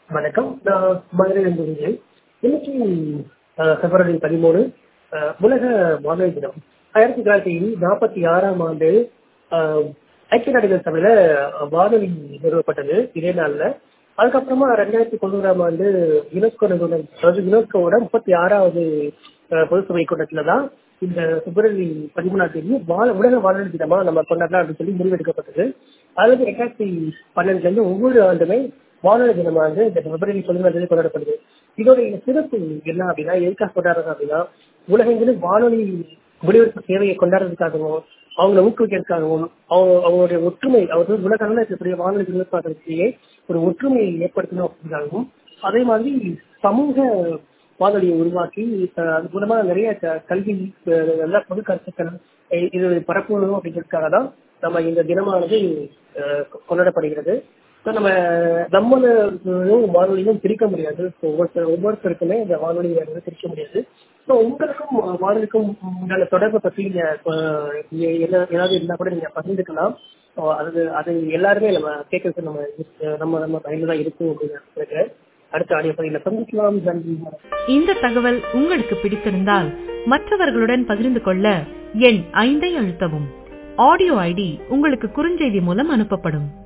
வணக்கம். நான் மதுரையிலிருந்து விஜய். இன்னைக்கு பிப்ரவரி 13 உலக வானொலி தினம். 1946ஆம் ஆண்டு ஐக்கிய நாடுகள் சபையில வானொலி நிறுவப்பட்டது இதே நாள்ல. அதுக்கப்புறமா 2090ஆம் ஆண்டு யுனெஸ்கோ நிறுவனம், அதாவது யுனெஸ்கோவோட 36வது பொது சபை கூட்டத்துல தான் இந்த பிப்ரவரி 13ஆம் தேதி உலக வானொலி தினமா நம்ம கொண்டாடலாம் அப்படின்னு சொல்லி முடிவெடுக்கப்பட்டது. அதாவது 2012ல இருந்து ஒவ்வொரு ஆண்டுமே வானொலி தினமா வந்து இந்த பிப்ரவரி 13 கொண்டாடப்படுது. இதோடைய சிறப்பு என்ன அப்படின்னா, எதுக்காக கொண்டாடுறது அப்படின்னா, உலகெங்கிலும் வானொலி ஒலிபரப்பு சேவையை கொண்டாடுறதுக்காகவும், அவங்களை ஊக்குவிக்கிறதுக்காகவும், அவங்களுடைய ஒற்றுமை, அவர்கள் உலக அளவில் இருக்கக்கூடிய வானொலி ஒலிபரப்பாளர்களிடையே ஒரு ஒற்றுமையை ஏற்படுத்தணும் அப்படிங்காகவும், அதே மாதிரி சமூக வானொலியை உருவாக்கி அது மூலமா நிறைய கல்வி, நல்ல பொது கருத்துக்கள் இது பரப்பணும் அப்படிங்கிறதுக்காக தான் நம்ம இந்த தினமானது கொண்டாடப்படுகிறது. நம்ம நம்மளும் வானொலியும் பிரிக்க முடியாது. ஒவ்வொருத்தருக்குமே இந்த வானொலி பிரிக்க முடியாது. ஸோ உங்களுக்கும் வானொலிக்கும் உண்டான தொடர்பை பற்றி ஏதாவது இருந்தா கூட நீங்க பகிர்ந்துக்கலாம். அது எல்லாருமே நம்ம கேட்கறதுக்கு நம்ம பயனுள்ளதா இருக்கும் அப்படின்னு நினைக்கிறேன். அடுத்த ஆடியோ பதிவில் சந்திக்கலாம். நன்றி. இந்த தகவல் உங்களுக்கு பிடித்திருந்தால் மற்றவர்களுடன் பகிர்ந்து கொள்ள எண் 5 அழுத்தவும். ஆடியோ ஐடி உங்களுக்கு குறுஞ்செய்தி மூலம் அனுப்பப்படும்.